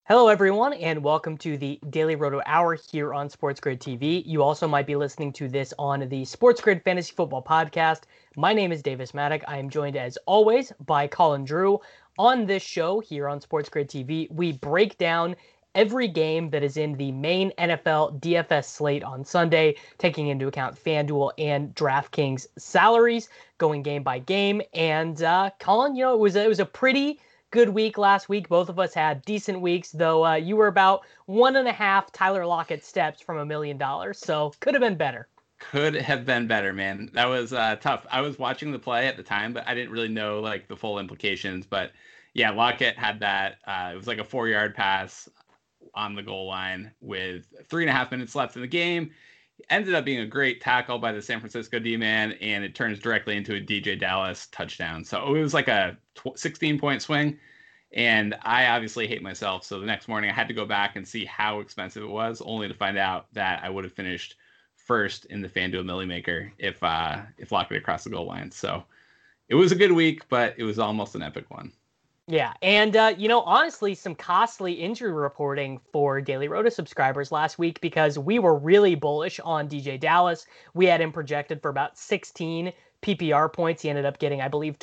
Hello, everyone, and welcome to the Daily Roto Hour here on Sports Grid TV. You also might be listening to this on the Sports Grid Fantasy Football Podcast. My name is Davis Maddock. I am joined, as always, by Colin Drew. On this show here on Sports Grid TV, we break down every game that is in the main NFL DFS slate on Sunday, taking into account FanDuel and DraftKings salaries, going game by game. And Colin, it was a pretty good week last week. Both of us had decent weeks, though you were about 1.5 Tyler Lockett steps from $1 million, so could have been better. Could have been better, man. That was tough. I was watching the play at the time, but I didn't really know the full implications. But yeah, Lockett had that. It was like a 4-yard pass on the goal line with 3.5 minutes left in the game. Ended up being a great tackle by the San Francisco D-man, and it turns directly into a DJ Dallas touchdown. So it was like a 16-point swing, and I obviously hate myself. So the next morning I had to go back and see how expensive it was, only to find out that I would have finished first in the FanDuel Millie Maker if Lockett had crossed the goal line. So it was a good week, but it was almost an epic one. Yeah, and honestly, some costly injury reporting for Daily Roto subscribers last week because we were really bullish on DJ Dallas. We had him projected for about 16 PPR points. He ended up getting, I believe,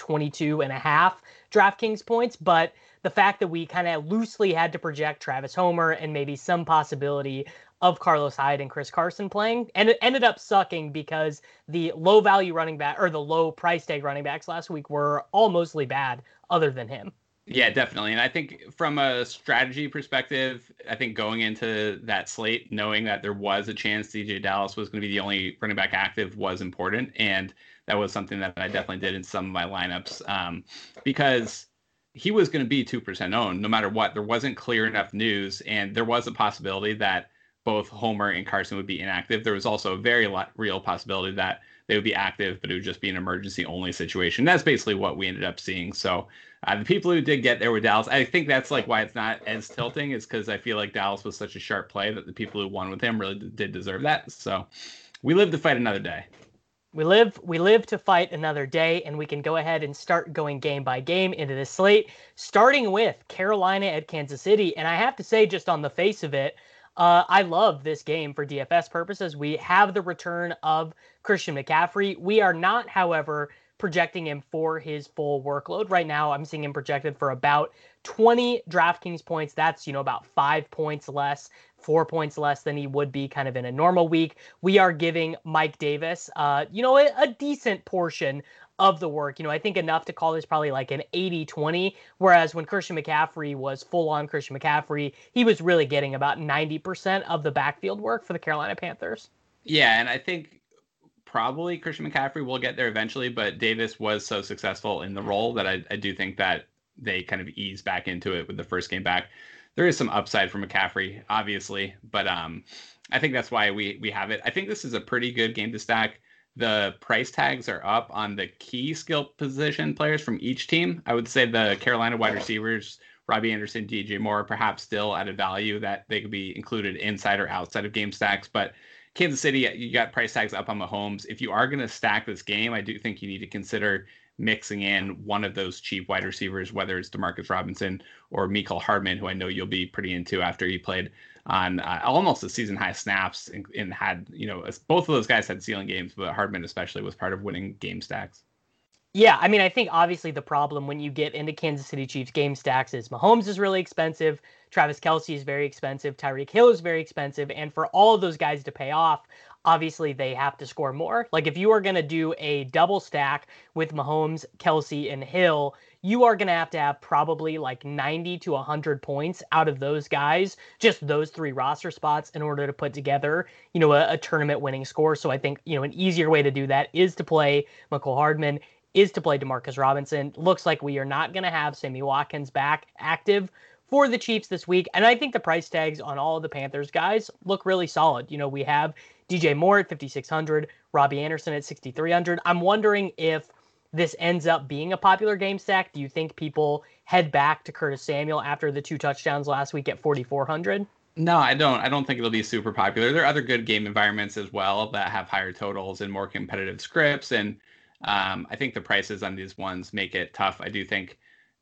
22.5 DraftKings points. But the fact that we kind of loosely had to project Travis Homer and maybe some possibility of Carlos Hyde and Chris Carson playing, and it ended up sucking because the low value running back or the low price tag running backs last week were all mostly bad other than him. Yeah, definitely. And I think from a strategy perspective, I think going into that slate, knowing that there was a chance DJ Dallas was going to be the only running back active was important. And that was something that I definitely did in some of my lineups because he was going to be 2% owned no matter what. There wasn't clear enough news, and there was a possibility that both Homer and Carson would be inactive. There was also a very real possibility that they would be active, but it would just be an emergency only situation. That's basically what we ended up seeing. So the people who did get there were Dallas. I think that's why it's not as tilting, is because I feel like Dallas was such a sharp play that the people who won with him really did deserve that. So we live to fight another day. We live to fight another day, and we can go ahead and start going game by game into this slate, starting with Carolina at Kansas City. And I have to say, just on the face of it, I love this game for DFS purposes. We have the return of Christian McCaffrey. We are not, however, projecting him for his full workload. Right now, I'm seeing him projected for about 20 DraftKings points. That's, about 5 points less, 4 points less than he would be kind of in a normal week. We are giving Mike Davis, a decent portion of the work. I think enough to call this probably like an 80-20, whereas when Christian McCaffrey was full-on Christian McCaffrey, he was really getting about 90% of the backfield work for the Carolina Panthers. Yeah, and I think probably Christian McCaffrey will get there eventually, but Davis was so successful in the role that I do think that they kind of ease back into it with the first game back. There is some upside for McCaffrey, obviously, but I think that's why we have it. I think this is a pretty good game to stack. The price tags are up on the key skill position players from each team. I would say the Carolina wide receivers, Robbie Anderson, DJ Moore, perhaps still at a value that they could be included inside or outside of game stacks. But Kansas City, you got price tags up on Mahomes. If you are going to stack this game, I do think you need to consider mixing in one of those cheap wide receivers, whether it's Demarcus Robinson or Mecole Hardman, who I know you'll be pretty into after he played on almost a season high snaps and had, both of those guys had ceiling games, but Hardman especially was part of winning game stacks. Yeah, I mean, I think obviously the problem when you get into Kansas City Chiefs game stacks is Mahomes is really expensive, Travis Kelce is very expensive, Tyreek Hill is very expensive, and for all of those guys to pay off, obviously they have to score more. Like if you are going to do a double stack with Mahomes, Kelce, and Hill, you are going to have probably like 90 to 100 points out of those guys, just those 3 roster spots in order to put together, a tournament winning score. So I think, an easier way to do that is to play Mecole Hardman, is to play Demarcus Robinson. Looks like we are not going to have Sammy Watkins back active for the Chiefs this week. And I think the price tags on all of the Panthers guys look really solid. We have DJ Moore at 5,600, Robbie Anderson at 6,300. I'm wondering if this ends up being a popular game stack. Do you think people head back to Curtis Samuel after the 2 touchdowns last week at 4,400? No, I don't. I don't think it'll be super popular. There are other good game environments as well that have higher totals and more competitive scripts. And I think the prices on these ones make it tough. I do think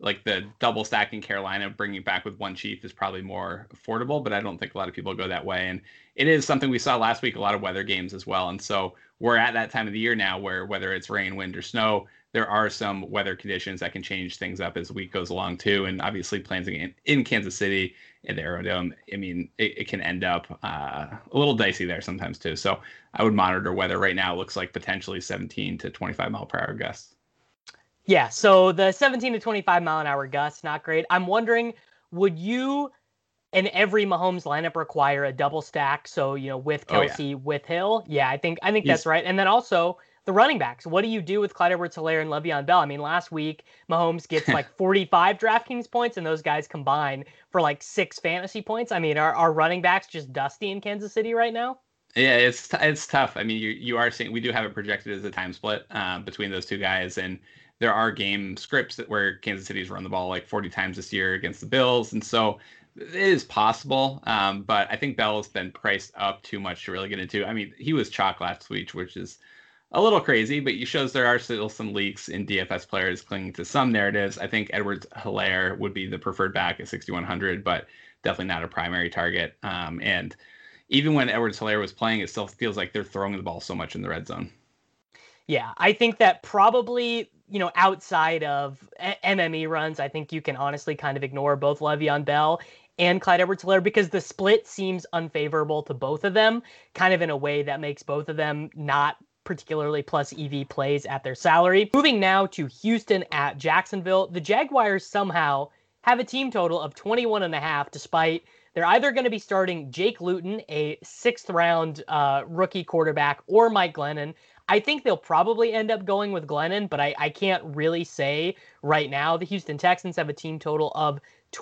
like the double stacking Carolina, bringing it back with one chief is probably more affordable, but I don't think a lot of people go that way. And it is something we saw last week, a lot of weather games as well. And so we're at that time of the year now where whether it's rain, wind, or snow, there are some weather conditions that can change things up as the week goes along too. And obviously playing in Kansas City at the Aerodome, I mean, it can end up a little dicey there sometimes too. So I would monitor weather. Right now. It looks like potentially 17 to 25 mile per hour gusts. Yeah, so the 17 to 25 mile an hour gusts, not great. I'm wondering, would you in every Mahomes lineup require a double stack? So, with Kelce, with Hill? Yeah, I think that's right. And then also the running backs. What do you do with Clyde Edwards-Helaire and Le'Veon Bell? I mean, last week, Mahomes gets like 45 DraftKings points, and those guys combine for like 6 fantasy points. I mean, are running backs just dusty in Kansas City right now? Yeah, it's tough. I mean, you are seeing, we do have it projected as a time split between those two guys, and there are game scripts where Kansas City's run the ball like 40 times this year against the Bills, and so it is possible. But I think Bell's been priced up too much to really get into. I mean, he was chalk last week, which is a little crazy, but it shows there are still some leaks in DFS players clinging to some narratives. I think Edwards-Helaire would be the preferred back at 6,100, but definitely not a primary target. And even when Edwards-Helaire was playing, it still feels like they're throwing the ball so much in the red zone. Yeah, I think that probably, outside of MME runs, I think you can honestly kind of ignore both Le'Veon Bell and Clyde Edwards-Helaire because the split seems unfavorable to both of them, kind of in a way that makes both of them not particularly plus EV plays at their salary. Moving now to Houston at Jacksonville, the Jaguars somehow have a team total of 21.5, despite they're either going to be starting Jake Luton, a 6th round rookie quarterback, or Mike Glennon. I think they'll probably end up going with Glennon, but I can't really say right now. The Houston Texans have a team total of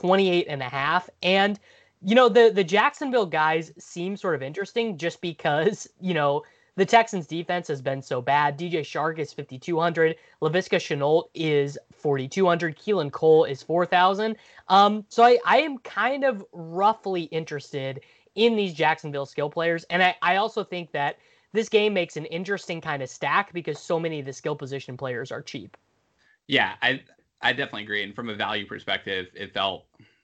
28.5. And, the Jacksonville guys seem sort of interesting just because, the Texans defense has been so bad. DJ Chark is 5,200. Laviska Shenault is 4,200. Keelan Cole is 4,000. So I am kind of roughly interested in these Jacksonville skill players. And I also think that this game makes an interesting kind of stack because so many of the skill position players are cheap. Yeah, I definitely agree. And from a value perspective, it felt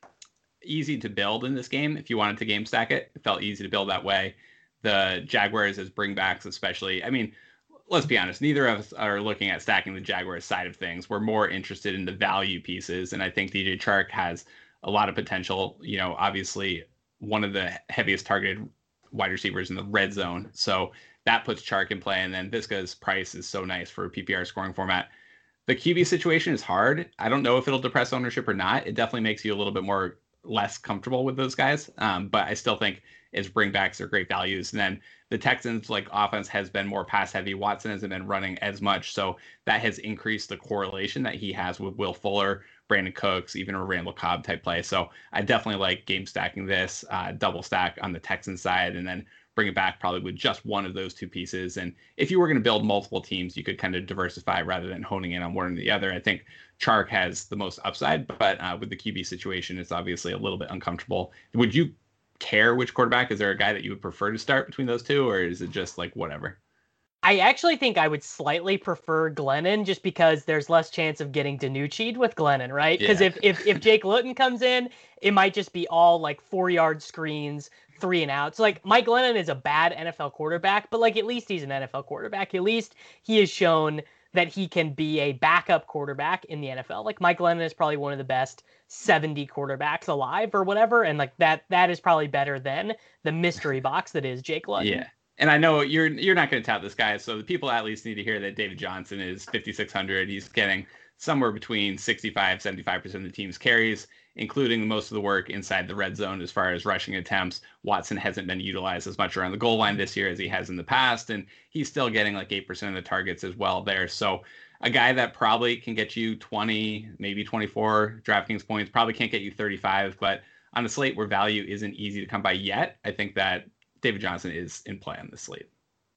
easy to build in this game. If you wanted to game stack it, it felt easy to build that way. The Jaguars as bringbacks, especially. I mean, let's be honest, neither of us are looking at stacking the Jaguars side of things. We're more interested in the value pieces. And I think DJ Chark has a lot of potential. Obviously one of the heaviest targeted wide receivers in the red zone. So that puts Chark in play. And then Visca's price is so nice for a PPR scoring format. The QB situation is hard. I don't know if it'll depress ownership or not. It definitely makes you a little bit less comfortable with those guys. But I still think as bringbacks are great values. And then the Texans offense has been more pass heavy. Watson hasn't been running as much. So that has increased the correlation that he has with Will Fuller, Brandon Cooks, even a Randall Cobb type play. So I definitely like game stacking this, double stack on the Texans side, and then bring it back probably with just one of those two pieces. And if you were going to build multiple teams, you could kind of diversify rather than honing in on one or the other. I think Chark has the most upside, but with the QB situation, it's obviously a little bit uncomfortable. Would you care which quarterback? Is there a guy that you would prefer to start between those two, or is it just whatever? I actually think I would slightly prefer Glennon just because there's less chance of getting DiNucci'd with Glennon, right? Because if Jake Luton comes in, it might just be all 4-yard screens, 3 and outs. Mike Glennon is a bad NFL quarterback, but at least he's an NFL quarterback. At least he has shown that he can be a backup quarterback in the NFL. Mike Glennon is probably one of the best 70 quarterbacks alive or whatever. And that is probably better than the mystery box that is Jake Luton. Yeah. And I know you're not going to tout this guy. So the people at least need to hear that David Johnson is 5,600. He's getting somewhere between 65-75% of the team's carries, including most of the work inside the red zone as far as rushing attempts. Watson hasn't been utilized as much around the goal line this year as he has in the past, and he's still getting 8% of the targets as well there. So a guy that probably can get you 20, maybe 24 DraftKings points, probably can't get you 35, but on a slate where value isn't easy to come by yet, I think that David Johnson is in play on this slate.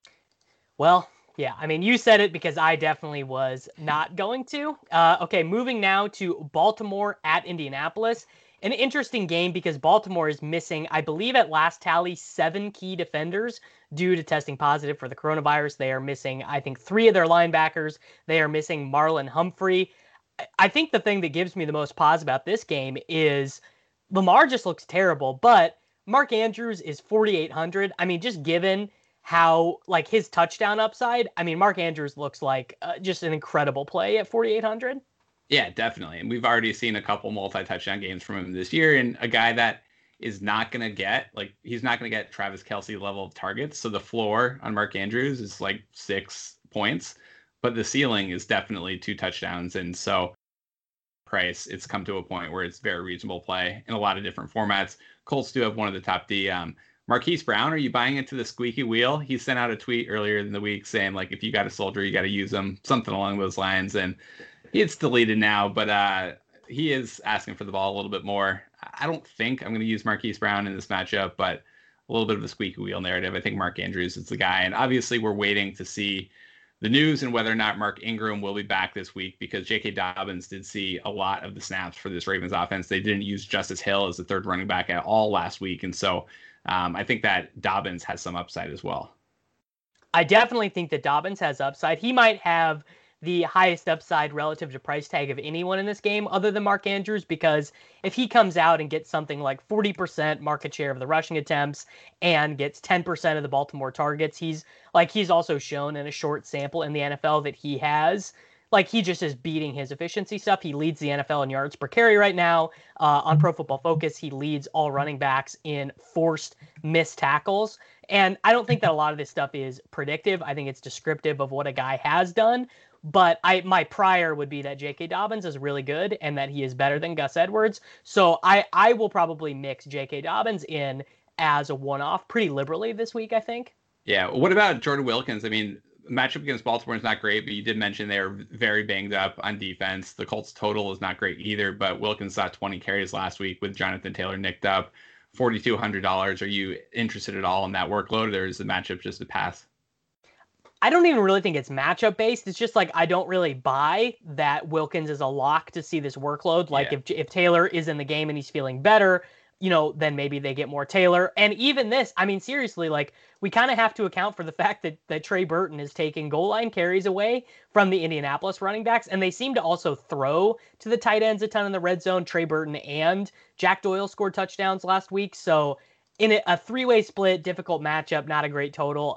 Well, yeah, I mean, you said it because I definitely was not going to. Okay, moving now to Baltimore at Indianapolis. An interesting game because Baltimore is missing, I believe at last tally, 7 key defenders due to testing positive for the coronavirus. They are missing, I think, 3 of their linebackers. They are missing Marlon Humphrey. I think the thing that gives me the most pause about this game is Lamar just looks terrible, but Mark Andrews is 4,800. I mean, just given how like his touchdown upside, I mean, Mark Andrews looks like just an incredible play at 4,800. Yeah, definitely. And we've already seen a couple multi-touchdown games from him this year, and a guy that is not going to get he's not going to get Travis Kelce level of targets. So the floor on Mark Andrews is like 6 points, but the ceiling is definitely 2 touchdowns. And so price, it's come to a point where it's very reasonable play in a lot of different formats. Colts do have one of the top D. Marquise Brown, are you buying into the squeaky wheel? He sent out a tweet earlier in the week saying, like, if you got a soldier, you got to use them, something along those lines. And it's deleted now, but he is asking for the ball a little bit more. I don't think I'm going to use Marquise Brown in this matchup, but a little bit of a squeaky wheel narrative. I think Mark Andrews is the guy. And obviously, we're waiting to see the news and whether or not Mark Ingram will be back this week, because J.K. Dobbins did see a lot of the snaps for this Ravens offense. They didn't use Justice Hill as the third running back at all last week. And so I think that Dobbins has some upside as well. I definitely think that Dobbins has upside. He might have the highest upside relative to price tag of anyone in this game other than Mark Andrews, because if he comes out and gets something like 40% market share of the rushing attempts and gets 10% of the Baltimore targets, he's also shown in a short sample in the NFL that he just is beating his efficiency stuff. He leads the NFL in yards per carry right now. On Pro Football Focus, he leads all running backs in forced missed tackles. And I don't think that a lot of this stuff is predictive. I think it's descriptive of what a guy has done. But my prior would be that J.K. Dobbins is really good and that he is better than Gus Edwards. So I will probably mix J.K. Dobbins in as a one-off pretty liberally this week, I think. Yeah. What about Jordan Wilkins? I mean, matchup against Baltimore is not great, but you did mention they're very banged up on defense. The Colts total is not great either, but Wilkins saw 20 carries last week with Jonathan Taylor nicked up. $4,200. Are you interested at all in that workload, or is the matchup just a pass? I don't even really think it's matchup based. It's just like I don't really buy that Wilkins is a lock to see this workload. Like if Taylor is in the game and he's feeling better, then maybe they get more Taylor. And even this, I mean, seriously, like we kind of have to account for the fact that Trey Burton is taking goal line carries away from the Indianapolis running backs. And they seem to also throw to the tight ends a ton in the red zone. Trey Burton and Jack Doyle scored touchdowns last week. So in a three-way split, difficult matchup, not a great total.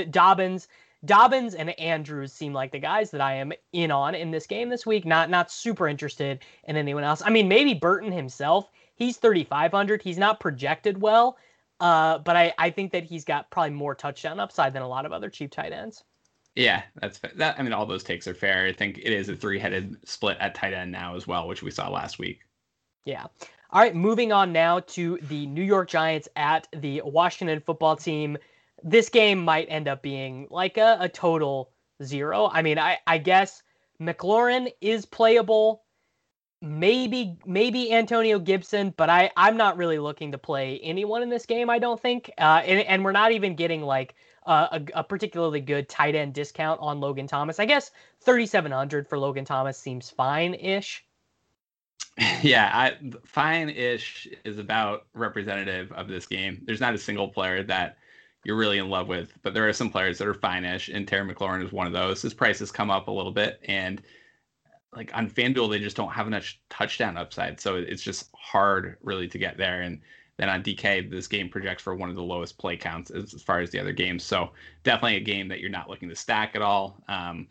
Dobbins and Andrews seem like the guys that I am in on in this game this week. Not super interested in anyone else. I mean, maybe Burton himself. He's 3,500. He's not projected well, but I think that he's got probably more touchdown upside than a lot of other cheap tight ends. Yeah, that's fair. I mean, all those takes are fair. I think it is a three-headed split at tight end now as well, which we saw last week. Yeah. All right, moving on now to the New York Giants at the Washington Football Team. This game might end up being like a total 0. I mean, I guess McLaurin is playable. Maybe Antonio Gibson, but I'm not really looking to play anyone in this game, I don't think. And we're not even getting like a particularly good tight end discount on Logan Thomas. I guess 3,700 for Logan Thomas seems fine-ish. Yeah, fine-ish is about representative of this game. There's not a single player that you're really in love with, but there are some players that are fine-ish, and Terry McLaurin is one of those. His price has come up a little bit, and like on FanDuel, they just don't have much touchdown upside, so it's just hard really to get there. And then on DK, this game projects for one of the lowest play counts as far as the other games, so definitely a game that you're not looking to stack at all.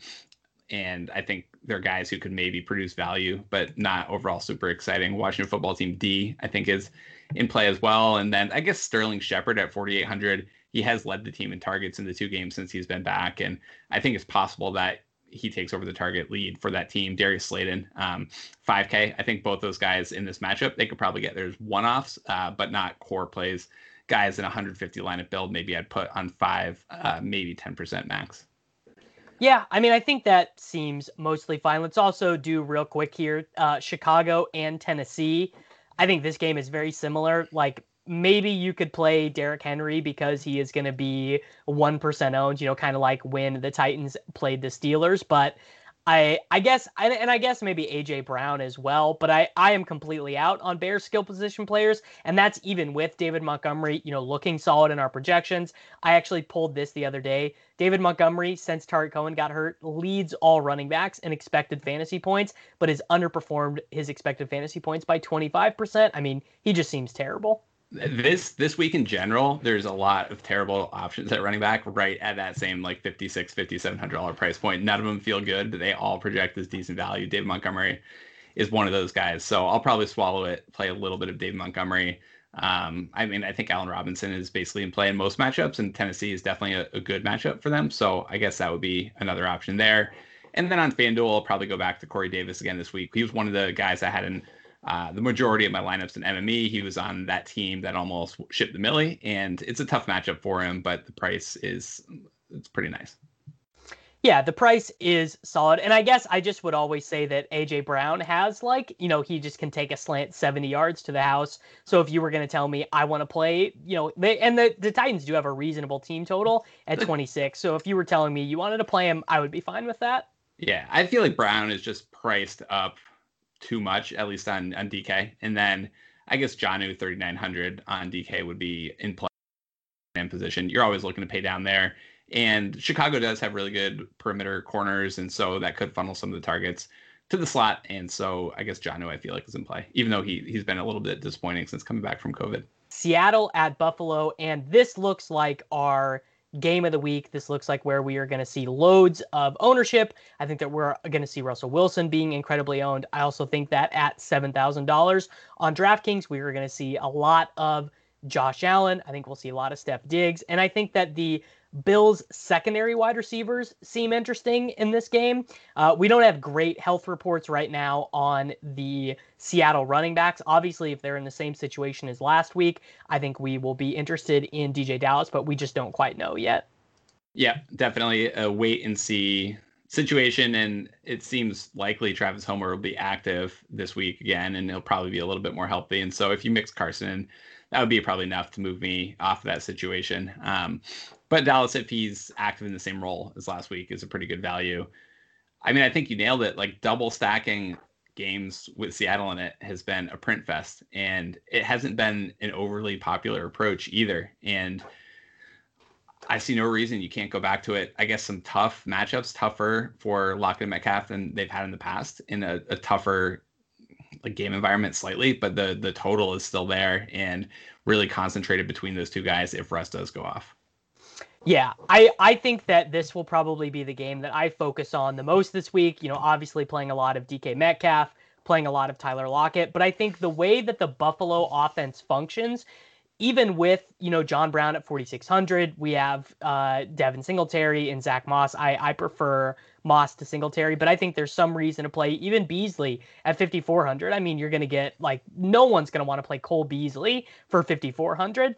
And I think they're guys who could maybe produce value, but not overall super exciting. Washington Football Team D, I think, is in play as well. And then I guess Sterling Shepard at 4,800. He has led the team in targets in the 2 games since he's been back. And I think it's possible that he takes over the target lead for that team. Darius Slayton, 5K. I think both those guys in this matchup, they could probably get their one-offs, but not core plays. Guys in 150 lineup build, maybe I'd put on 5, maybe 10% max. Yeah, I mean, I think that seems mostly fine. Let's also do real quick here, Chicago and Tennessee. I think this game is very similar. Like, maybe you could play Derrick Henry because he is going to be 1% owned, kind of like when the Titans played the Steelers. But I guess I guess maybe AJ Brown as well, but I am completely out on Bears skill position players, and that's even with David Montgomery, looking solid in our projections. I actually pulled this the other day. David Montgomery, since Tariq Cohen got hurt, leads all running backs in expected fantasy points, but has underperformed his expected fantasy points by 25%. I mean, he just seems terrible. This week in general, there's a lot of terrible options at running back right at that same like $5,600-$5,700 price point. None of them feel good, but they all project as decent value. David Montgomery is one of those guys, so I'll probably swallow it, play a little bit of David Montgomery. I mean, I think Allen Robinson is basically in play in most matchups, and Tennessee is definitely a good matchup for them. So I guess that would be another option there. And then on FanDuel, I'll probably go back to Corey Davis again this week. He was one of the guys I had in the majority of my lineups in MME. He was on that team that almost shipped the Millie, and it's a tough matchup for him, but the price it's pretty nice. Yeah, the price is solid. And I guess I just would always say that AJ Brown has he just can take a slant 70 yards to the house. So if you were going to tell me I want to play, the Titans do have a reasonable team total at 26. So if you were telling me you wanted to play him, I would be fine with that. Yeah, I feel like Brown is just priced up too much, at least on DK. And then I guess Jonnu 3,900 on DK would be in play in position. You're always looking to pay down there. And Chicago does have really good perimeter corners, and so that could funnel some of the targets to the slot. And so I guess Jonnu, I feel like, is in play, even though he's been a little bit disappointing since coming back from COVID. Seattle at Buffalo, and this looks like our game of the week. This looks like where we are going to see loads of ownership. I think that we're going to see Russell Wilson being incredibly owned. I also think that at $7,000 on DraftKings, we are going to see a lot of Josh Allen. I think we'll see a lot of Steph Diggs. And I think that the Bills' secondary wide receivers seem interesting in this game. We don't have great health reports right now on the Seattle running backs. Obviously, if they're in the same situation as last week, I think we will be interested in DJ Dallas, but we just don't quite know yet. Yeah, definitely a wait and see situation, and it seems likely Travis Homer will be active this week again, and he'll probably be a little bit more healthy. And so if you mix Carson in, that would be probably enough to move me off of that situation. But Dallas, if he's active in the same role as last week, is a pretty good value. I mean, I think you nailed it. Like, double stacking games with Seattle in it has been a print fest, and it hasn't been an overly popular approach either. And I see no reason you can't go back to it. I guess some tough matchups, tougher for Lockett and Metcalf than they've had in the past, in a tougher game environment slightly, but the total is still there and really concentrated between those two guys if Russ does go off. Yeah, I think that this will probably be the game that I focus on the most this week. Obviously playing a lot of DK Metcalf, playing a lot of Tyler Lockett, but I think the way that the Buffalo offense functions, even with, John Brown at 4,600, we have Devin Singletary and Zach Moss. I prefer Moss to Singletary, but I think there's some reason to play even Beasley at 5,400. I mean, you're going to get, no one's going to want to play Cole Beasley for 5,400.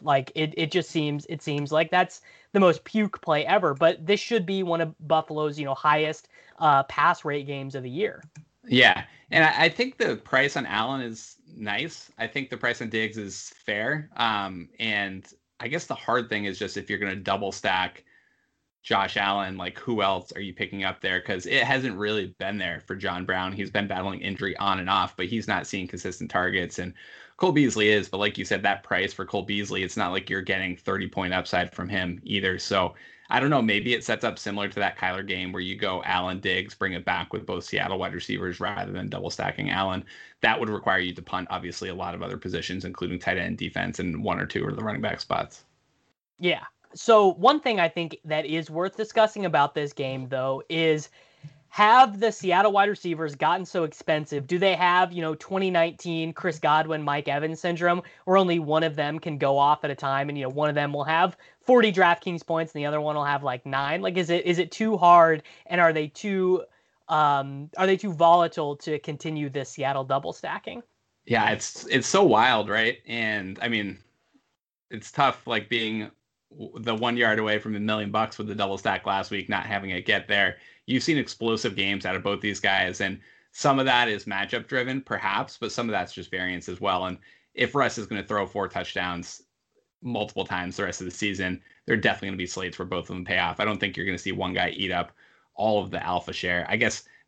It seems like that's the most puke play ever, but this should be one of Buffalo's, highest pass rate games of the year. Yeah, and I think the price on Allen is nice. I think the price on Diggs is fair. And I guess the hard thing is just if you're going to double stack Josh Allen, who else are you picking up there? Because it hasn't really been there for John Brown. He's been battling injury on and off, but he's not seeing consistent targets. And Cole Beasley is, but like you said, that price for Cole Beasley, it's not like you're getting 30-point upside from him either. So I don't know, maybe it sets up similar to that Kyler game where you go Allen, Diggs, bring it back with both Seattle wide receivers rather than double stacking Allen. That would require you to punt, obviously, a lot of other positions, including tight end, defense, and one or two of the running back spots. Yeah. So one thing I think that is worth discussing about this game, though, is have the Seattle wide receivers gotten so expensive? Do they have, 2019 Chris Godwin, Mike Evans syndrome, where only one of them can go off at a time, and one of them will have 40 DraftKings points and the other one will have 9? Is it too hard, and are they too volatile to continue this Seattle double stacking? Yeah, it's so wild, right? And I mean, it's tough, being the 1 yard away from $1 million with the double stack last week, not having it get there. You've seen explosive games out of both these guys, and some of that is matchup driven, perhaps, but some of that's just variance as well. And if Russ is going to throw 4 touchdowns multiple times the rest of the season, they're definitely going to be slates where both of them pay off. I don't think you're going to see one guy eat up all of the alpha share. I guess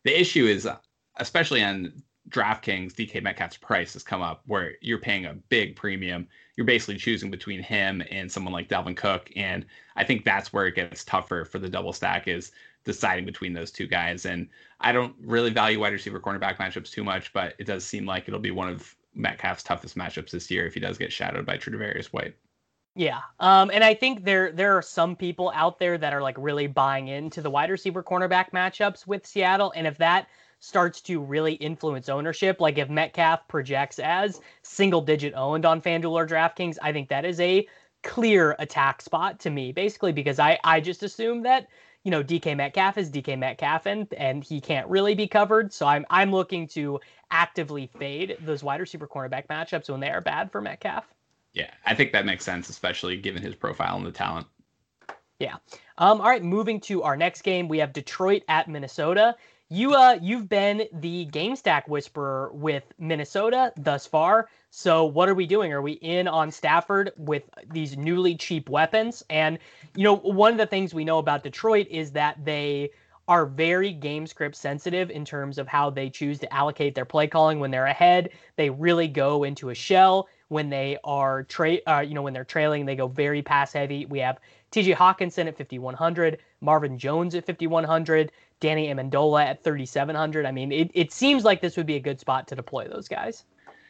The issue is, especially on DraftKings, DK Metcalf's price has come up where you're paying a big premium. You're basically choosing between him and someone like Dalvin Cook. And I think that's where it gets tougher for the double stack, is deciding between those two guys. And I don't really value wide receiver cornerback matchups too much, but it does seem like it'll be one of Metcalf's toughest matchups this year if he does get shadowed by Tre'Davious White. Yeah. And I think there are some people out there that are like really buying into the wide receiver cornerback matchups with Seattle. And if that starts to really influence ownership, like if Metcalf projects as single digit owned on FanDuel or DraftKings, I think that is a clear attack spot to me, basically, because I just assume that, DK Metcalf is DK Metcalf and he can't really be covered. So I'm looking to actively fade those wide receiver cornerback matchups when they are bad for Metcalf. Yeah, I think that makes sense, especially given his profile and the talent. Yeah. All right, moving to our next game, we have Detroit at Minnesota. You've been the game stack whisperer with Minnesota thus far. So what are we doing? Are we in on Stafford with these newly cheap weapons? And one of the things we know about Detroit is that they are very game script sensitive in terms of how they choose to allocate their play calling. When they're ahead, they really go into a shell. When they are when they're trailing, they go very pass heavy. We have TJ Hawkinson at 5,100, Marvin Jones at 5,100, Danny Amendola at 3,700. I mean, it seems like this would be a good spot to deploy those guys.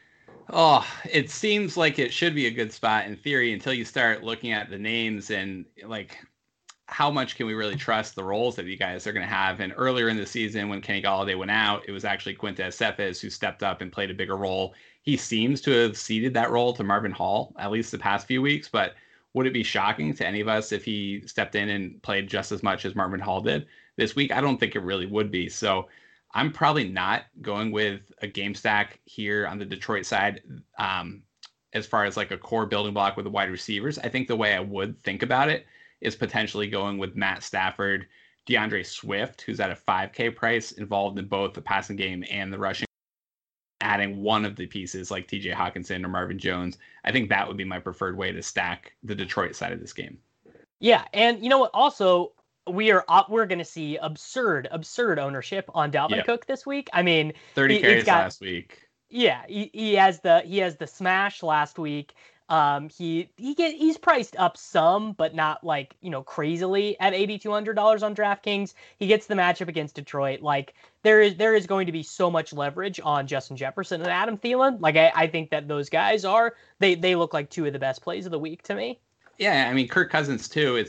Oh, it seems like it should be a good spot in theory until you start looking at the names and like how much can we really trust the roles that you guys are going to have. And earlier in the season when Kenny Golladay went out, it was actually Quintez Cephas who stepped up and played a bigger role. He seems to have ceded that role to Marvin Hall, at least the past few weeks, but would it be shocking to any of us if he stepped in and played just as much as Marvin Hall did this week? I don't think it really would be. So I'm probably not going with a game stack here on the Detroit side. As far as like a core building block with the wide receivers, I think the way I would think about it is potentially going with Matt Stafford, DeAndre Swift, who's at a 5K price, involved in both the passing game and the rushing, adding one of the pieces like TJ Hawkinson or Marvin Jones. I think that would be my preferred way to stack the Detroit side of this game. Yeah, and you know what? Also, we're going to see absurd ownership on Dalvin Cook this week. I mean, 30 carries last week. Yeah, he has the smash last week. He's priced up some, but not like, crazily at $8,200 on DraftKings. He gets the matchup against Detroit. Like there is going to be so much leverage on Justin Jefferson and Adam Thielen. Like I think that those guys they look like two of the best plays of the week to me. Yeah. I mean, Kirk Cousins too.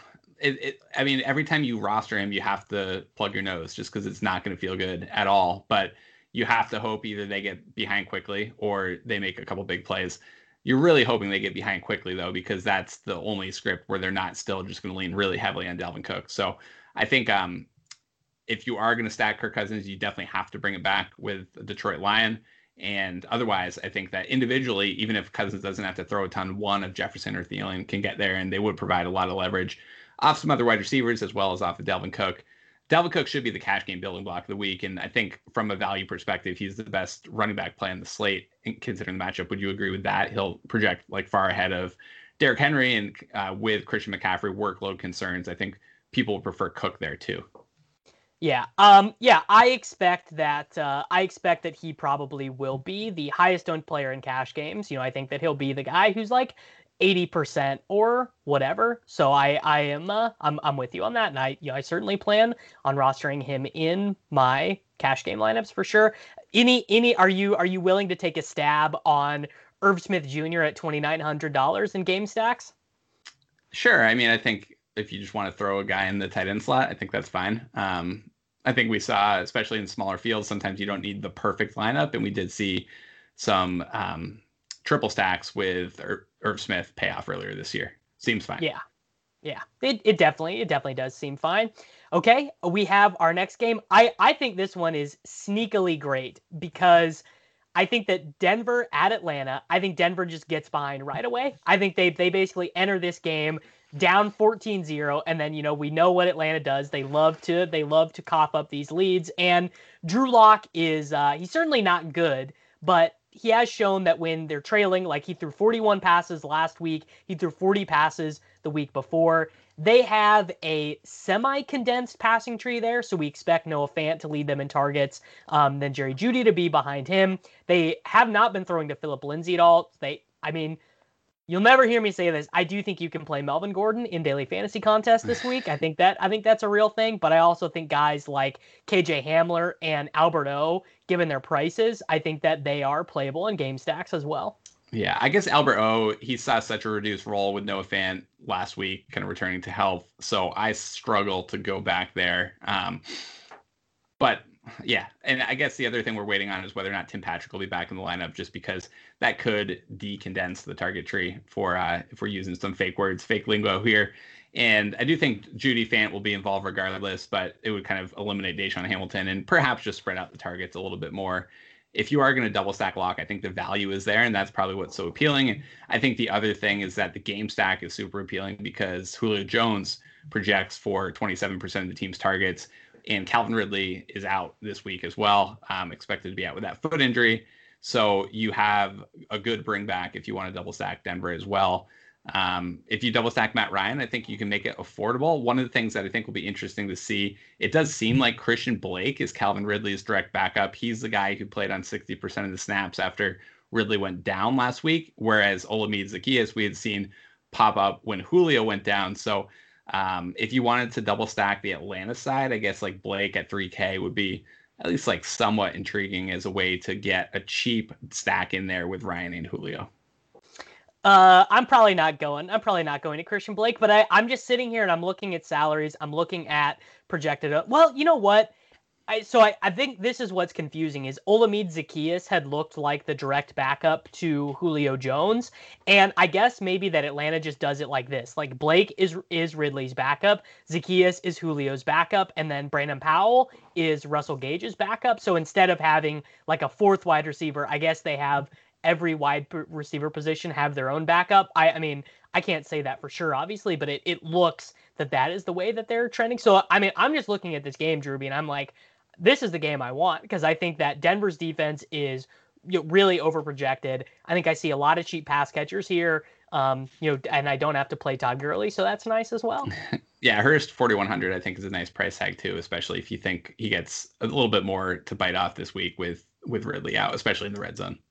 I mean, every time you roster him, you have to plug your nose just because it's not going to feel good at all. But you have to hope either they get behind quickly or they make a couple big plays. You're really hoping they get behind quickly, though, because that's the only script where they're not still just going to lean really heavily on Dalvin Cook. So I think if you are going to stack Kirk Cousins, you definitely have to bring it back with a Detroit Lion. And otherwise, I think that individually, even if Cousins doesn't have to throw a ton, one of Jefferson or Thielen can get there, and they would provide a lot of leverage off some other wide receivers as well as off of Dalvin Cook. Dalvin Cook should be the cash game building block of the week. And I think from a value perspective, he's the best running back play on the slate, considering the matchup. Would you agree with that? He'll project like far ahead of Derrick Henry, and with Christian McCaffrey workload concerns, I think people would prefer Cook there too. Yeah. I expect that he probably will be the highest owned player in cash games. I think that he'll be the guy who's like 80% or whatever. So I'm with you on that. And I certainly plan on rostering him in my cash game lineups for sure. Are you willing to take a stab on Irv Smith Jr. at $2,900 in game stacks? Sure. I mean, I think if you just want to throw a guy in the tight end slot, I think that's fine. I think we saw, especially in smaller fields, sometimes you don't need the perfect lineup. And we did see some triple stacks with Irv Smith pay off earlier this year. Seems fine. Yeah. It definitely does seem fine. Okay, we have our next game. I think this one is sneakily great because I think that Denver at Atlanta, I think Denver just gets behind right away. I think they basically enter this game down 14-0, and then we know what Atlanta does. They love to cough up these leads, and Drew Lock is he's certainly not good, but he has shown that when they're trailing, like he threw 41 passes last week, he threw 40 passes the week before. They have a semi-condensed passing tree there, so we expect Noah Fant to lead them in targets, then Jerry Jeudy to be behind him. They have not been throwing to Phillip Lindsay at all. You'll never hear me say this. I do think you can play Melvin Gordon in daily fantasy contests this week. I think that's a real thing, but I also think guys like KJ Hamler and Albert O, given their prices, I think that they are playable in game stacks as well. Yeah, I guess Albert O, he saw such a reduced role with Noah Fant last week, kind of returning to health. So I struggle to go back there. But yeah, and I guess the other thing we're waiting on is whether or not Tim Patrick will be back in the lineup, just because that could decondense the target tree for if we're using some fake words, fake lingo here. And I do think Jeudy Fant will be involved regardless, but it would kind of eliminate Deshaun Hamilton and perhaps just spread out the targets a little bit more. If you are going to double stack lock, I think the value is there, and that's probably what's so appealing. And I think the other thing is that the game stack is super appealing because Julio Jones projects for 27% of the team's targets, and Calvin Ridley is out this week as well, expected to be out with that foot injury. So you have a good bring back if you want to double stack Denver as well. If you double stack Matt Ryan, I think you can make it affordable. One of the things that I think will be interesting to see, it does seem like Christian Blake is Calvin Ridley's direct backup. He's the guy who played on 60% of the snaps after Ridley went down last week, whereas Olamide Zaccheaus we had seen pop up when Julio went down. So if you wanted to double stack the Atlanta side, I guess like Blake at 3K would be at least like somewhat intriguing as a way to get a cheap stack in there with Ryan and Julio. I'm probably not going to Christian Blake, but I'm just sitting here and I'm looking at salaries. I'm looking at projected. Well, you know what? I think this is what's confusing is Olamide Zaccheaus had looked like the direct backup to Julio Jones. And I guess maybe that Atlanta just does it like this. Like Blake is Ridley's backup. Zaccheaus is Julio's backup. And then Brandon Powell is Russell Gage's backup. So instead of having like a fourth wide receiver, I guess they have every wide receiver position have their own backup. I mean, I can't say that for sure, obviously, but it looks that is the way that they're trending. So, I mean, I'm just looking at this game, Drewby, and I'm like, this is the game I want because I think that Denver's defense is really overprojected. I think I see a lot of cheap pass catchers here, and I don't have to play Todd Gurley, so that's nice as well. Yeah, Hurst 4,100 I think is a nice price tag too, especially if you think he gets a little bit more to bite off this week with Ridley out, especially in the red zone.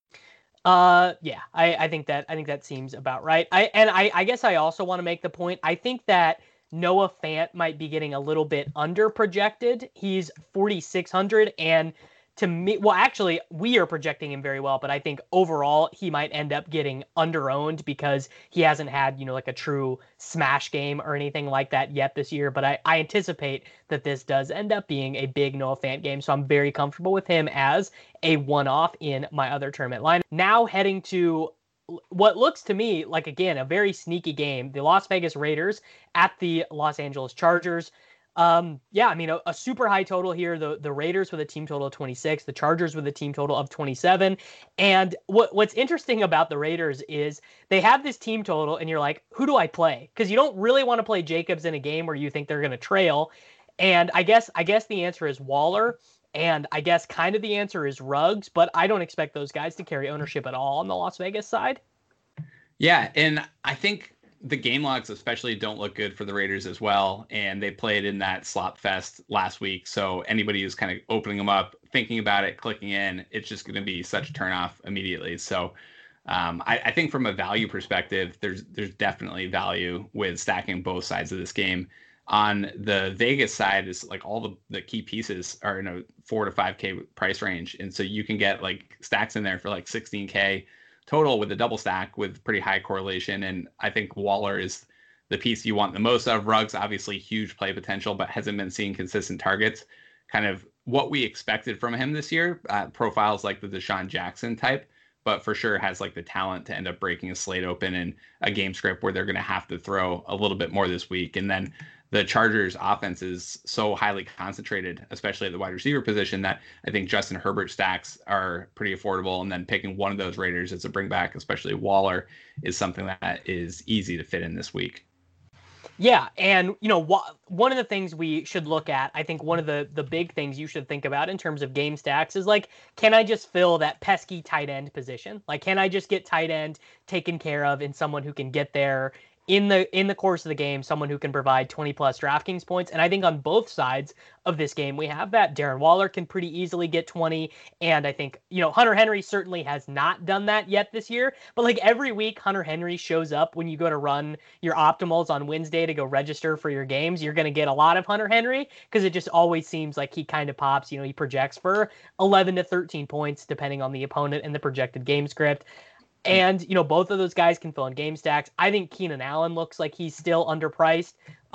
Yeah, I think that seems about right. I guess I also want to make the point. I think that Noah Fant might be getting a little bit under projected. He's 4,600, and to me, well, actually, we are projecting him very well, but I think overall he might end up getting under-owned because he hasn't had, like a true smash game or anything like that yet this year. But I anticipate that this does end up being a big Noah Fant game, so I'm very comfortable with him as a one-off in my other tournament line. Now heading to what looks to me like, again, a very sneaky game, the Las Vegas Raiders at the Los Angeles Chargers. Yeah, I mean, a super high total here. The Raiders with a team total of 26, the Chargers with a team total of 27. And what's interesting about the Raiders is they have this team total, and you're like, who do I play? Because you don't really want to play Jacobs in a game where you think they're going to trail. And I guess the answer is Waller. And I guess kind of the answer is Ruggs, but I don't expect those guys to carry ownership at all on the Las Vegas side. Yeah, and I think the game logs especially don't look good for the Raiders as well. And they played in that slop fest last week. So anybody who's kind of opening them up, thinking about it, clicking in, it's just going to be such a turnoff immediately. So I think from a value perspective, there's definitely value with stacking both sides of this game. On the Vegas side is like all the key pieces are in a 4 to 5K price range. And so you can get like stacks in there for like 16K total with a double stack with pretty high correlation. And I think Waller is the piece you want the most of. Ruggs, obviously huge play potential, but hasn't been seeing consistent targets. Kind of what we expected from him this year. Profiles like the Deshaun Jackson type, but for sure has like the talent to end up breaking a slate open in a game script where they're going to have to throw a little bit more this week. And then the Chargers offense is so highly concentrated, especially at the wide receiver position, that I think Justin Herbert stacks are pretty affordable. And then picking one of those Raiders as a bring back, especially Waller, is something that is easy to fit in this week. Yeah, and one of the things we should look at, I think one of the big things you should think about in terms of game stacks is like, can I just fill that pesky tight end position? Like, can I just get tight end taken care of in someone who can get there in the course of the game, someone who can provide 20 plus DraftKings points? And I think on both sides of this game we have that. Darren Waller can pretty easily get 20, and I think Hunter Henry certainly has not done that yet this year. But like every week, Hunter Henry shows up when you go to run your optimals on Wednesday to go register for your games. You're going to get a lot of Hunter Henry because it just always seems like he kind of pops. He projects for 11 to 13 points depending on the opponent and the projected game script. And both of those guys can fill in game stacks. I think Keenan Allen looks like he's still underpriced.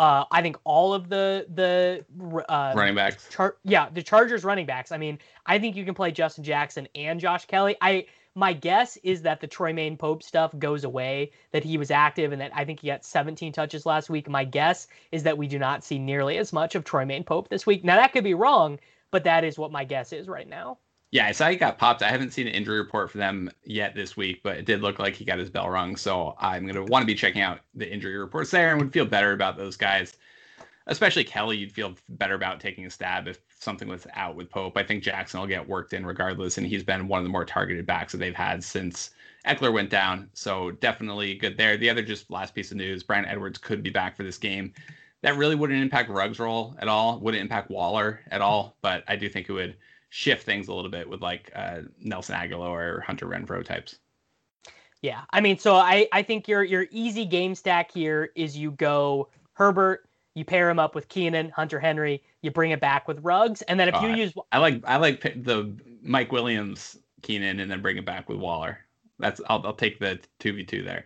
I think all of the running backs. The Chargers running backs. I mean, I think you can play Justin Jackson and Josh Kelly. My guess is that the Troymaine Pope stuff goes away, that he was active and that I think he got 17 touches last week. My guess is that we do not see nearly as much of Troymaine Pope this week. Now, that could be wrong, but that is what my guess is right now. Yeah, I saw he got popped. I haven't seen an injury report for them yet this week, but it did look like he got his bell rung. So I'm going to want to be checking out the injury reports there and would feel better about those guys. Especially Kelly, you'd feel better about taking a stab if something was out with Pope. I think Jackson will get worked in regardless, and he's been one of the more targeted backs that they've had since Eckler went down. So definitely good there. The other just last piece of news, Bryan Edwards could be back for this game. That really wouldn't impact Ruggs' role at all, wouldn't impact Waller at all, but I do think it would shift things a little bit with like Nelson Agholor or Hunter Renfrow types. Yeah, I mean, so I think your easy game stack here is you go Herbert, you pair him up with Keenan, Hunter Henry, you bring it back with Ruggs, and then if you use, I like the Mike Williams Keenan and then bring it back with Waller. I'll take the 2v2 there.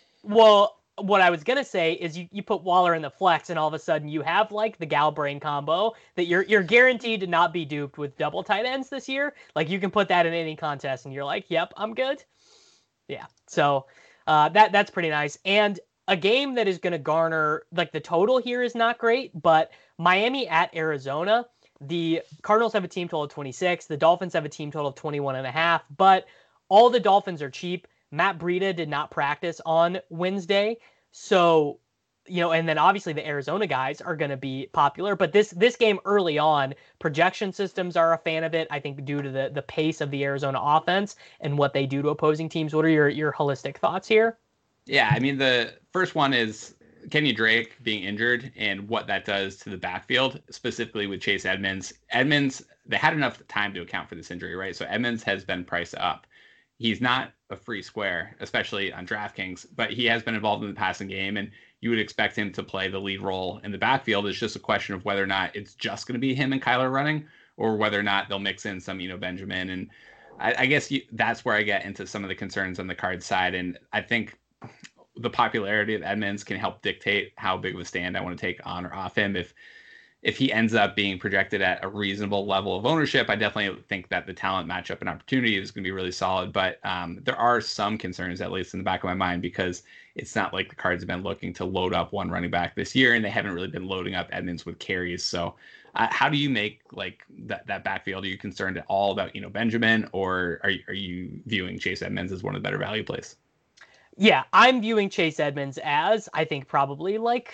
Well, what I was gonna say is you put Waller in the flex, and all of a sudden you have like the Galbrain combo that you're guaranteed to not be duped with double tight ends this year. Like you can put that in any contest, and you're like, yep, I'm good. Yeah, so that's pretty nice. And a game that is going to garner, like the total here is not great, but Miami at Arizona, the Cardinals have a team total of 26. The Dolphins have a team total of 21.5, but all the Dolphins are cheap. Matt Breida did not practice on Wednesday. So, and then obviously the Arizona guys are going to be popular, but this game early on, projection systems are a fan of it. I think due to the pace of the Arizona offense and what they do to opposing teams. What are your holistic thoughts here? Yeah, I mean, the first one is Kenny Drake being injured and what that does to the backfield, specifically with Chase Edmonds. Edmonds, they had enough time to account for this injury, right? So Edmonds has been priced up. He's not a free square, especially on DraftKings, but he has been involved in the passing game, and you would expect him to play the lead role in the backfield. It's just a question of whether or not it's just going to be him and Kyler running, or whether or not they'll mix in some, Benjamin. And I guess that's where I get into some of the concerns on the card side. And I think the popularity of Edmonds can help dictate how big of a stand I want to take on or off him. If he ends up being projected at a reasonable level of ownership, I definitely think that the talent matchup and opportunity is going to be really solid. But there are some concerns, at least in the back of my mind, because it's not like the Cards have been looking to load up one running back this year, and they haven't really been loading up Edmonds with carries. So how do you make like that backfield? Are you concerned at all about Benjamin, or are you viewing Chase Edmonds as one of the better value plays? Yeah, I'm viewing Chase Edmonds as, I think, probably like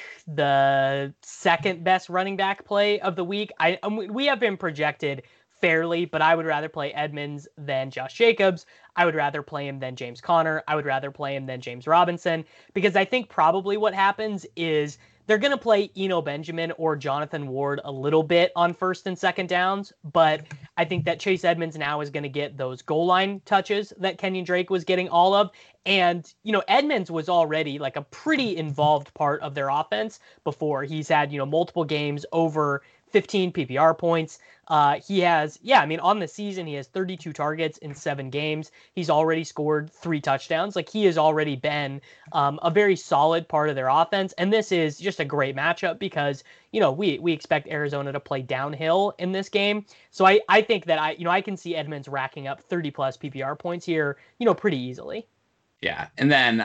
the second best running back play of the week. We have been projected fairly, but I would rather play Edmonds than Josh Jacobs. I would rather play him than James Conner. I would rather play him than James Robinson, because I think probably what happens is they're going to play Eno Benjamin or Jonathan Ward a little bit on first and second downs, but I think that Chase Edmonds now is going to get those goal line touches that Kenyon Drake was getting all of. And, Edmonds was already like a pretty involved part of their offense before. He's had, multiple games over 15 PPR points. He has, on the season, he has 32 targets in 7 games. He's already scored 3 touchdowns. Like, he has already been a very solid part of their offense. And this is just a great matchup because, we expect Arizona to play downhill in this game. So I think that I can see Edmonds racking up 30 plus PPR points here, pretty easily. Yeah. And then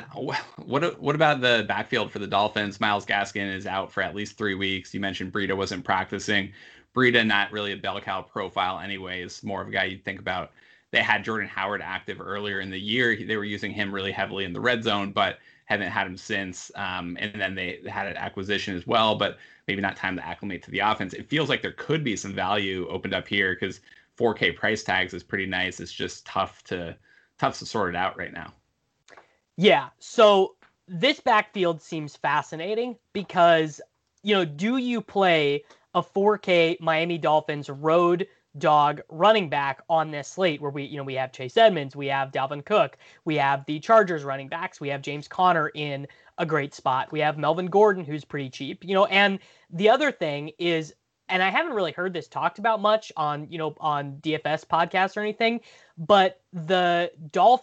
what about the backfield for the Dolphins? Myles Gaskin is out for at least 3 weeks. You mentioned Breida wasn't practicing. Breida, not really a bell cow profile anyways, more of a guy you'd think about. They had Jordan Howard active earlier in the year. They were using him really heavily in the red zone, but haven't had him since. And then they had an acquisition as well, but maybe not time to acclimate to the offense. It feels like there could be some value opened up here because 4K price tags is pretty nice. It's just tough to sort it out right now. Yeah. So this backfield seems fascinating because, do you play a 4K Miami Dolphins road dog running back on this slate where we have Chase Edmonds, we have Dalvin Cook, we have the Chargers running backs, we have James Conner in a great spot, we have Melvin Gordon who's pretty cheap, and the other thing is, and I haven't really heard this talked about much on DFS podcasts or anything, but the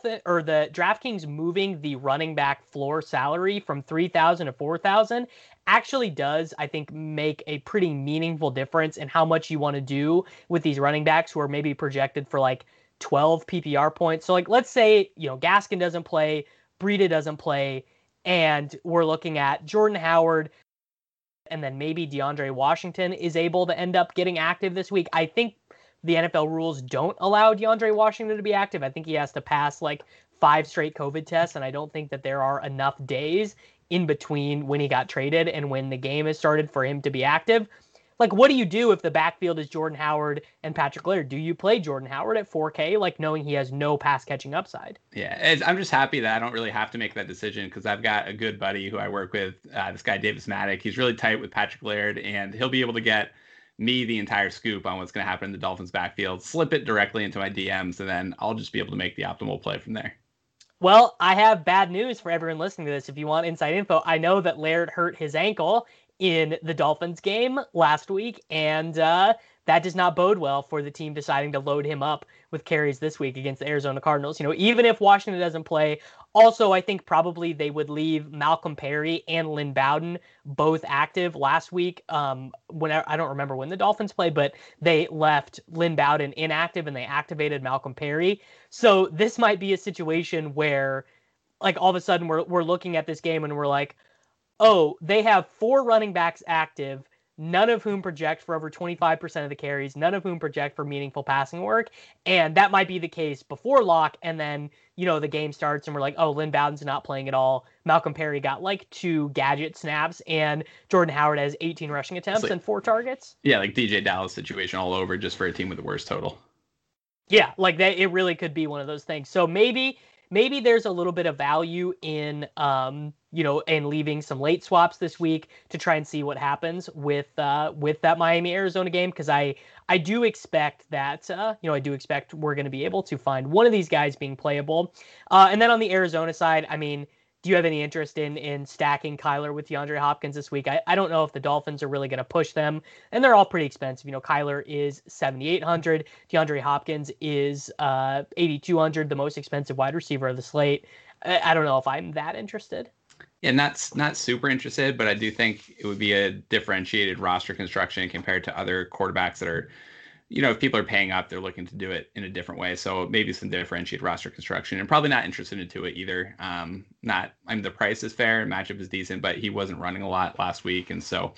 DraftKings moving the running back floor salary from 3,000 to 4,000 actually does, I think, make a pretty meaningful difference in how much you want to do with these running backs who are maybe projected for like 12 PPR points. So like, let's say, Gaskin doesn't play, Breida doesn't play, and we're looking at Jordan Howard, and then maybe DeAndre Washington is able to end up getting active this week. I think the NFL rules don't allow DeAndre Washington to be active. I think he has to pass like 5 straight COVID tests, and I don't think that there are enough days in between when he got traded and when the game has started for him to be active. Like, what do you do if the backfield is Jordan Howard and Patrick Laird? Do you play Jordan Howard at 4K, like knowing he has no pass catching upside? Yeah, I'm just happy that I don't really have to make that decision because I've got a good buddy who I work with, this guy Davis Maddock. He's really tight with Patrick Laird, and he'll be able to get me the entire scoop on what's going to happen in the Dolphins backfield, slip it directly into my DMs, and then I'll just be able to make the optimal play from there. Well, I have bad news for everyone listening to this. If you want inside info, I know that Laird hurt his ankle in the Dolphins game last week, and that does not bode well for the team deciding to load him up with carries this week against the Arizona Cardinals. Even if Washington doesn't play, also I think probably they would leave Malcolm Perry and Lynn Bowden both active last week. I don't remember when the Dolphins played, but they left Lynn Bowden inactive and they activated Malcolm Perry. So this might be a situation where, like, all of a sudden we're looking at this game and we're like, oh, they have 4 running backs active, none of whom project for over 25% of the carries, none of whom project for meaningful passing work. And that might be the case before lock. And then, the game starts and we're like, oh, Lynn Bowden's not playing at all. Malcolm Perry got like 2 gadget snaps and Jordan Howard has 18 rushing attempts and 4 targets. Yeah, like DJ Dallas situation all over just for a team with the worst total. Yeah, like that, it really could be one of those things. So maybe there's a little bit of value in, in leaving some late swaps this week to try and see what happens with that Miami Arizona game. Cause I do expect that, I do expect we're going to be able to find one of these guys being playable. And then on the Arizona side, I mean, do you have any interest in stacking Kyler with DeAndre Hopkins this week? I don't know if the Dolphins are really going to push them, and they're all pretty expensive. Kyler is $7,800. DeAndre Hopkins is $8,200, the most expensive wide receiver of the slate. I don't know if I'm that interested. Yeah, not super interested, but I do think it would be a differentiated roster construction compared to other quarterbacks that are, if people are paying up, they're looking to do it in a different way. So maybe some differentiated roster construction, and probably not interested into it either. The price is fair, matchup is decent, but he wasn't running a lot last week. And so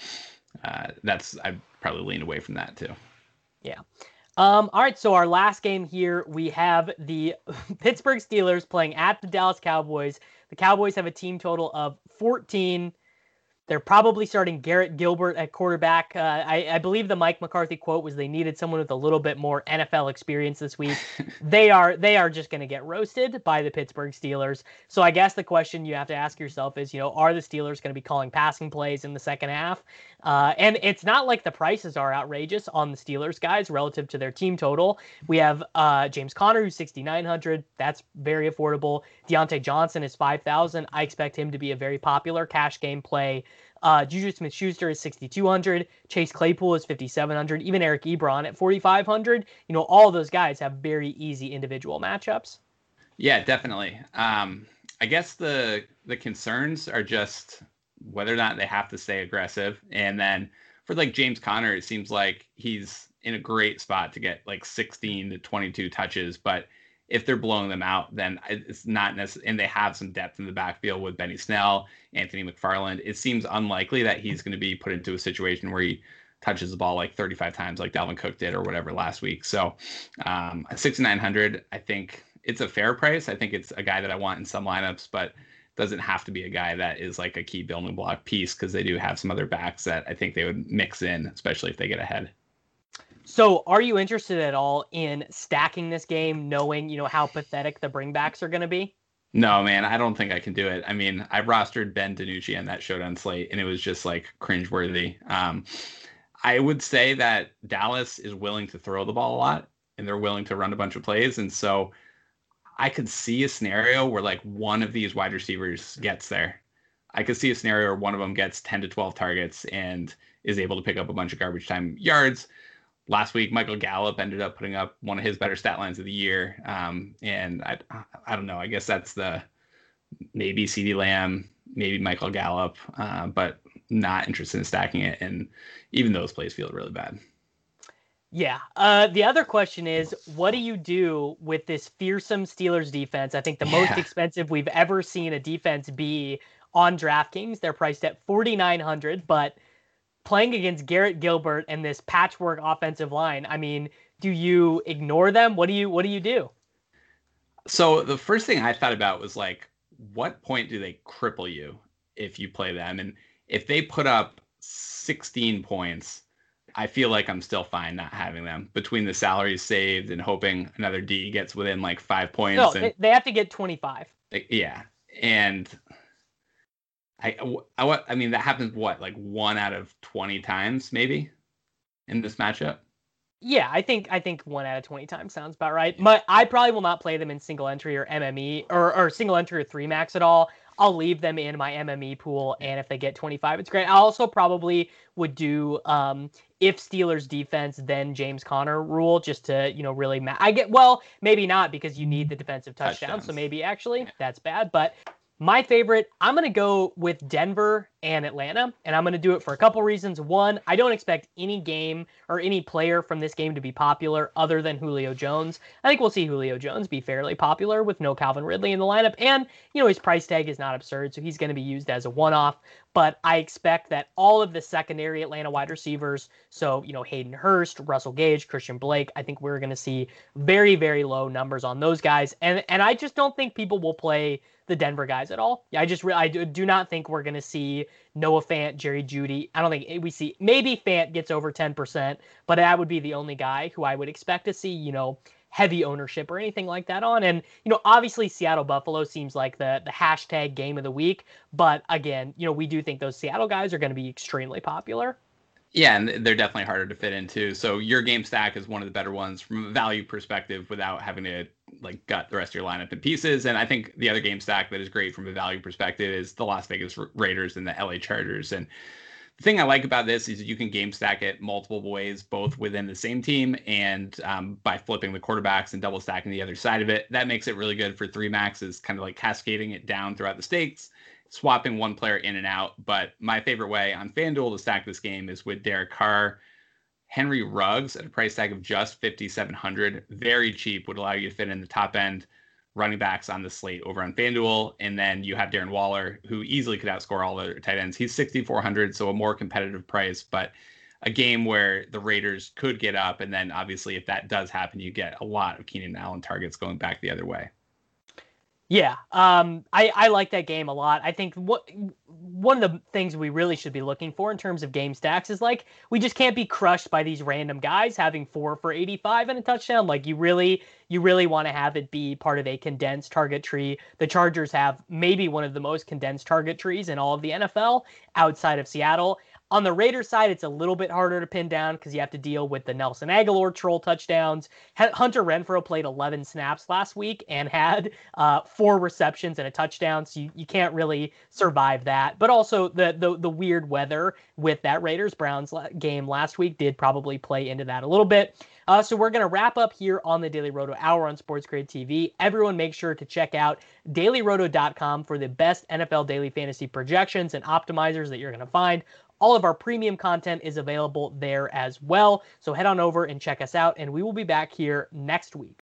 I'd probably lean away from that too. Yeah. All right. So our last game here, we have the Pittsburgh Steelers playing at the Dallas Cowboys. The Cowboys have a team total of 14. They're probably starting Garrett Gilbert at quarterback. I believe the Mike McCarthy quote was they needed someone with a little bit more NFL experience this week. They are just going to get roasted by the Pittsburgh Steelers. So I guess the question you have to ask yourself is, are the Steelers going to be calling passing plays in the second half? And it's not like the prices are outrageous on the Steelers guys relative to their team total. We have James Conner, who's $6,900. That's very affordable. Deontay Johnson is $5,000. I expect him to be a very popular cash game play. Juju Smith-Schuster is $6,200. Chase Claypool is $5,700. Even Eric Ebron at $4,500. All of those guys have very easy individual matchups. Yeah, definitely. I guess the concerns are just whether or not they have to stay aggressive. And then for like James Conner, it seems like he's in a great spot to get like 16 to 22 touches, but if they're blowing them out, then it's not necessary. And they have some depth in the backfield with Benny Snell, Anthony McFarland. It seems unlikely that he's going to be put into a situation where he touches the ball like 35 times like Dalvin Cook did or whatever last week. So $6,900, I think it's a fair price. I think it's a guy that I want in some lineups, but Doesn't have to be a guy that is like a key building block piece, because they do have some other backs that I think they would mix in, especially if they get ahead. So are you interested at all in stacking this game, knowing, how pathetic the bringbacks are going to be? No, man, I don't think I can do it. I mean, I rostered Ben DiNucci on that showdown slate, and it was just like cringeworthy. I would say that Dallas is willing to throw the ball a lot, and they're willing to run a bunch of plays. And so I could see a scenario where like one of these wide receivers gets there. I could see a scenario where one of them gets 10 to 12 targets and is able to pick up a bunch of garbage time yards. Last week, Michael Gallup ended up putting up one of his better stat lines of the year. And I don't know. I guess that's maybe CeeDee Lamb, maybe Michael Gallup, but not interested in stacking it. And even those plays feel really bad. Yeah. The other question is, what do you do with this fearsome Steelers defense? I think the most expensive we've ever seen a defense be on DraftKings. They're priced at $4,900, but playing against Garrett Gilbert and this patchwork offensive line, I mean, do you ignore them? What do you do? So the first thing I thought about was like, what point do they cripple you if you play them? And if they put up 16 points, I feel like I'm still fine not having them, between the salaries saved and hoping another D gets within like 5 points. No, and they have to get 25. Yeah. And I mean, that happens like 1 out of 20 times maybe in this matchup. Yeah, I think 1 out of 20 times sounds about right. I probably will not play them in single entry or MME or single entry or 3 max at all. I'll leave them in my MME pool, and if they get 25, it's great. I also probably would do if Steelers defense, then James Conner rule, just to really. Maybe not, because you need the defensive touchdown, so maybe actually that's bad, but. My favorite, I'm going to go with Denver and Atlanta, and I'm going to do it for a couple reasons. One, I don't expect any game or any player from this game to be popular other than Julio Jones. I think we'll see Julio Jones be fairly popular with no Calvin Ridley in the lineup, and, his price tag is not absurd, so he's going to be used as a one-off. But I expect that all of the secondary Atlanta wide receivers, so, Hayden Hurst, Russell Gage, Christian Blake, I think we're going to see very, very low numbers on those guys, and I just don't think people will play the Denver guys at all. I do not think we're going to see Noah Fant, Jerry Jeudy. I don't think we see, maybe Fant gets over 10%, but that would be the only guy who I would expect to see, heavy ownership or anything like that on. And, obviously Seattle Buffalo seems like the hashtag game of the week. But again, we do think those Seattle guys are going to be extremely popular. Yeah, and they're definitely harder to fit into. So your game stack is one of the better ones from a value perspective without having to like gut the rest of your lineup in pieces. And I think the other game stack that is great from a value perspective is the Las Vegas Raiders and the LA Chargers. And the thing I like about this is you can game stack it multiple ways, both within the same team and by flipping the quarterbacks and double stacking the other side of it. That makes it really good for 3 maxes, kind of like cascading it down throughout the stakes, swapping one player in and out. But my favorite way on FanDuel to stack this game is with Derek Carr, Henry Ruggs at a price tag of just $5,700. Very cheap, would allow you to fit in the top end running backs on the slate over on FanDuel. And then you have Darren Waller, who easily could outscore all the tight ends. He's $6,400, so a more competitive price, but a game where the Raiders could get up. And then obviously if that does happen, you get a lot of Keenan Allen targets going back the other way. Yeah, I like that game a lot. I think one of the things we really should be looking for in terms of game stacks is like, we just can't be crushed by these random guys having 4 for 85 and a touchdown. Like you really want to have it be part of a condensed target tree. The Chargers have maybe one of the most condensed target trees in all of the NFL outside of Seattle. On the Raiders side, it's a little bit harder to pin down because you have to deal with the Nelson Aguilar troll touchdowns. Hunter Renfrow played 11 snaps last week and had 4 receptions and a touchdown, so you can't really survive that. But also the weird weather with that Raiders-Browns game last week did probably play into that a little bit. So we're going to wrap up here on the Daily Roto Hour on Sports Grid TV. Everyone make sure to check out dailyroto.com for the best NFL daily fantasy projections and optimizers that you're going to find. All of our premium content is available there as well. So head on over and check us out, and we will be back here next week.